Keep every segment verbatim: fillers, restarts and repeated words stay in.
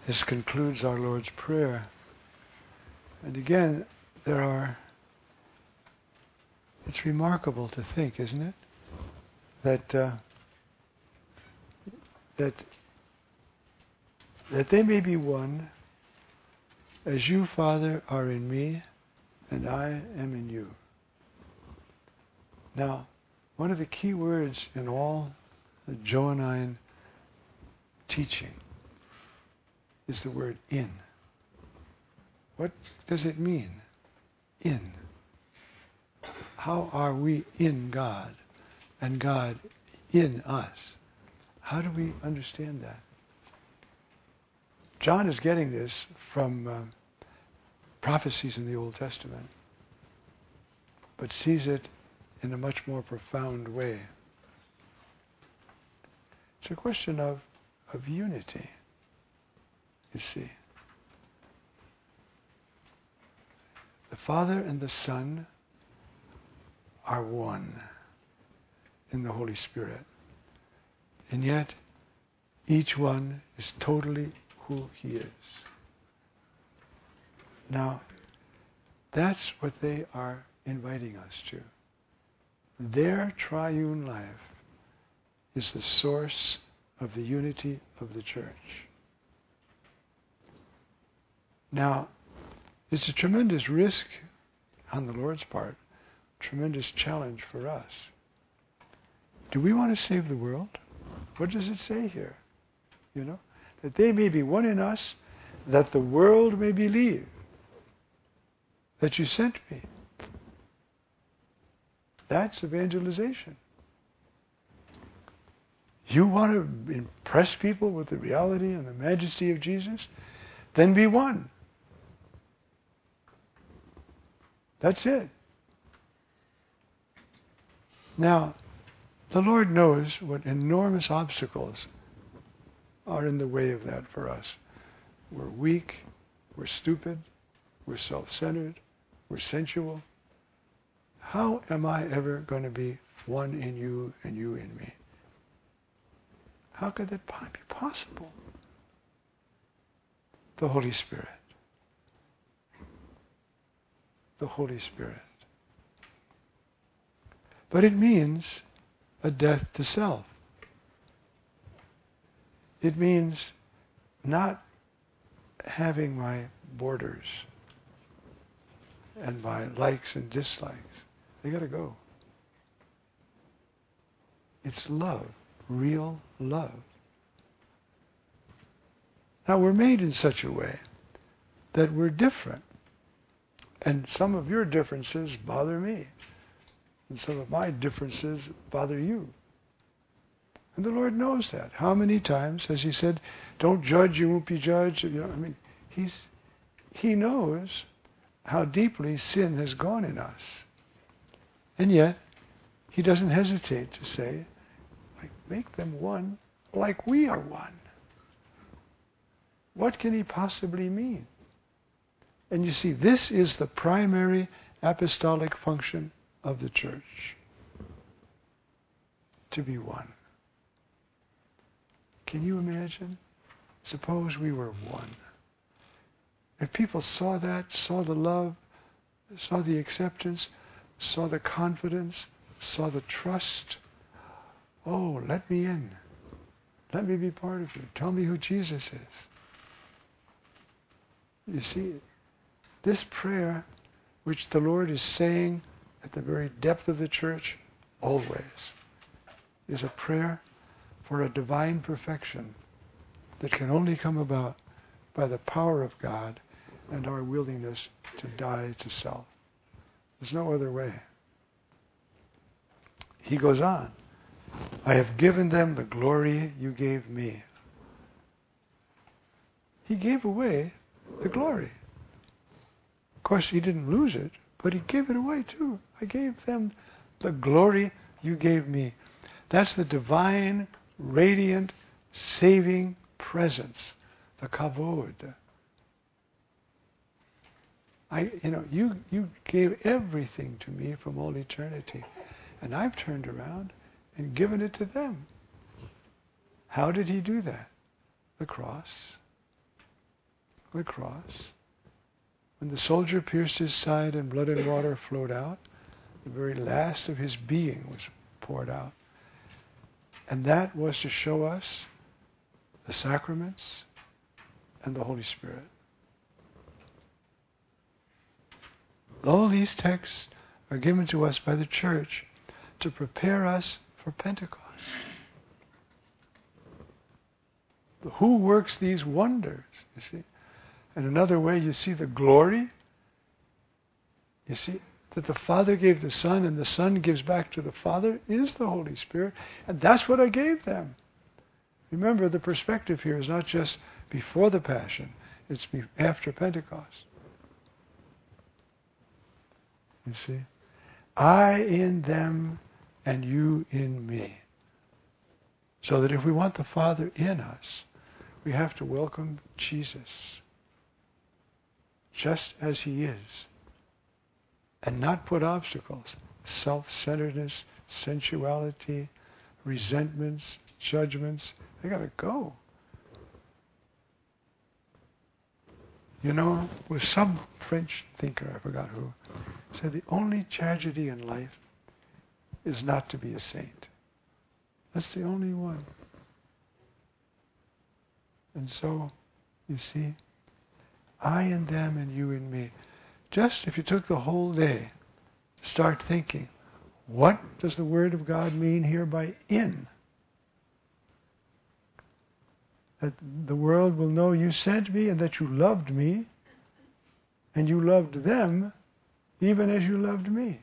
This concludes our Lord's Prayer. And again, there are, it's remarkable to think, isn't it? That, uh, that, that they may be one, as you, Father, are in me, and I am in you. Now, one of the key words in all the Johannine teaching is the word in. What does it mean? In. How are we in God and God in us? How do we understand that? John is getting this from uh, prophecies in the Old Testament, but sees it in a much more profound way. It's a question of, of unity, you see. The Father and the Son are one in the Holy Spirit. And yet, each one is totally who he is. Now, that's what they are inviting us to. Their triune life is the source of the unity of the church. Now, it's a tremendous risk on the Lord's part, tremendous challenge for us. Do we want to save the world? What does it say here? You know, that they may be one in us, that the world may believe that you sent me. That's evangelization. You want to impress people with the reality and the majesty of Jesus? Then be one. That's it. Now, the Lord knows what enormous obstacles are in the way of that for us. We're weak, we're stupid, we're self-centered, we're sensual. How am I ever going to be one in you and you in me? How could that be possible? The Holy Spirit. The Holy Spirit. But it means a death to self. It means not having my borders and my likes and dislikes. They got to go. It's love, real love. Now we're made in such a way that we're different. And some of your differences bother me. And some of my differences bother you. And the Lord knows that. How many times has He said, don't judge, you won't be judged? You know, I mean, He's, He knows how deeply sin has gone in us. And yet, He doesn't hesitate to say, like, make them one like we are one. What can He possibly mean? And you see, this is the primary apostolic function of the church. To be one. Can you imagine? Suppose we were one. If people saw that, saw the love, saw the acceptance, saw the confidence, saw the trust, oh, let me in. Let me be part of you. Tell me who Jesus is. You see, this prayer, which the Lord is saying at the very depth of the church, always, is a prayer for a divine perfection that can only come about by the power of God and our willingness to die to self. There's no other way. He goes on, I have given them the glory you gave me. He gave away the glory. Of course, He didn't lose it, but He gave it away too. I gave them the glory you gave me. That's the divine, radiant, saving presence, the kavod. I, you know, you, you gave everything to me from all eternity, and I've turned around and given it to them. How did He do that? The cross. the cross, when the soldier pierced his side and blood and water flowed out, the very last of his being was poured out. And that was to show us the sacraments and the Holy Spirit. All these texts are given to us by the Church to prepare us for Pentecost. Who works these wonders, you see? And another way, you see the glory. You see that the Father gave the Son and the Son gives back to the Father is the Holy Spirit. And that's what I gave them. Remember, the perspective here is not just before the Passion. It's be- after Pentecost. You see? I in them and you in me. So that if we want the Father in us, we have to welcome Jesus just as he is, and not put obstacles, self-centeredness, sensuality, resentments, judgments. They got to go. You know, with some French thinker, I forgot who, said the only tragedy in life is not to be a saint. That's the only one. And so, you see, I in them and you in me. Just if you took the whole day to start thinking, what does the Word of God mean here by in? That the world will know you sent me and that you loved me and you loved them even as you loved me.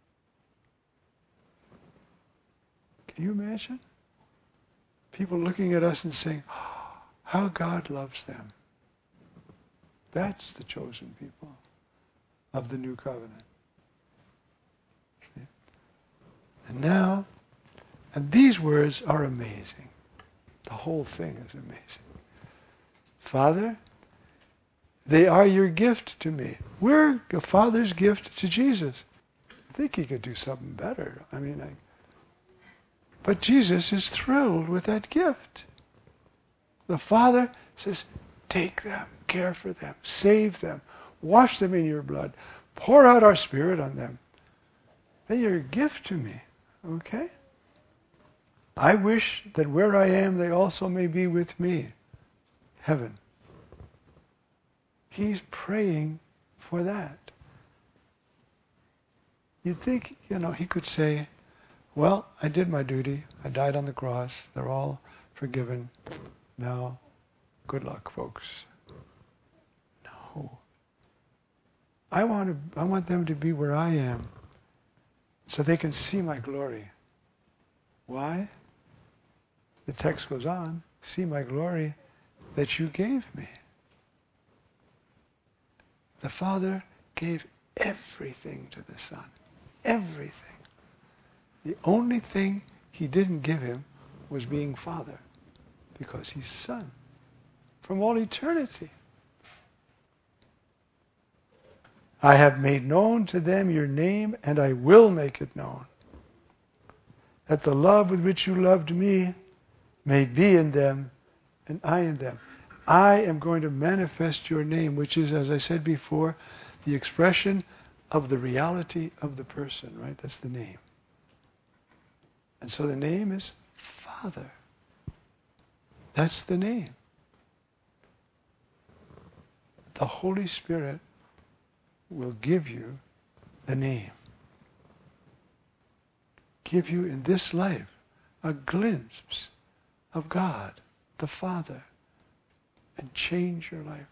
Can you imagine? People looking at us and saying, oh, how God loves them. That's the chosen people of the new covenant. See? And now, and these words are amazing. The whole thing is amazing. Father, they are your gift to me. We're the Father's gift to Jesus. I think he could do something better. I mean, I, but Jesus is thrilled with that gift. The Father says, take them, care for them, save them, wash them in your blood, pour out our Spirit on them. They're a gift to me, okay? I wish that where I am, they also may be with me. Heaven. He's praying for that. You'd think, you know, he could say, well, I did my duty. I died on the cross. They're all forgiven. Now, good luck, folks. No. I want to, I want them to be where I am so they can see my glory. Why? The text goes on, see my glory that you gave me. The Father gave everything to the Son. Everything. The only thing he didn't give him was being Father, because he's Son from all eternity. I have made known to them your name, and I will make it known, that the love with which you loved me may be in them, and I in them. I am going to manifest your name, which is, as I said before, the expression of the reality of the person, right? That's the name. And so the name is Father. That's the name. The Holy Spirit will give you the name. Give you in this life a glimpse of God, the Father, and change your life.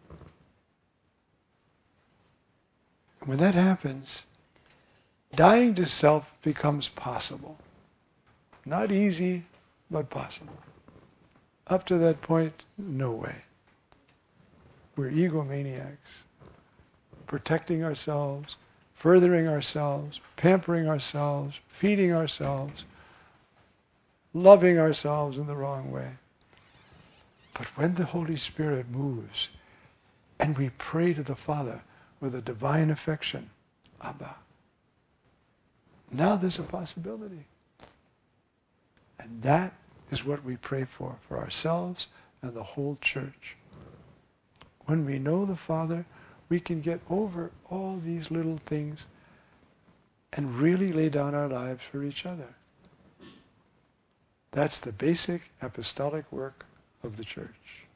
And when that happens, dying to self becomes possible. Not easy, but possible. Up to that point, no way. We're egomaniacs, protecting ourselves, furthering ourselves, pampering ourselves, feeding ourselves, loving ourselves in the wrong way. But when the Holy Spirit moves and we pray to the Father with a divine affection, Abba, now there's a possibility. And that is what we pray for, for ourselves and the whole church. When we know the Father, we can get over all these little things and really lay down our lives for each other. That's the basic apostolic work of the Church.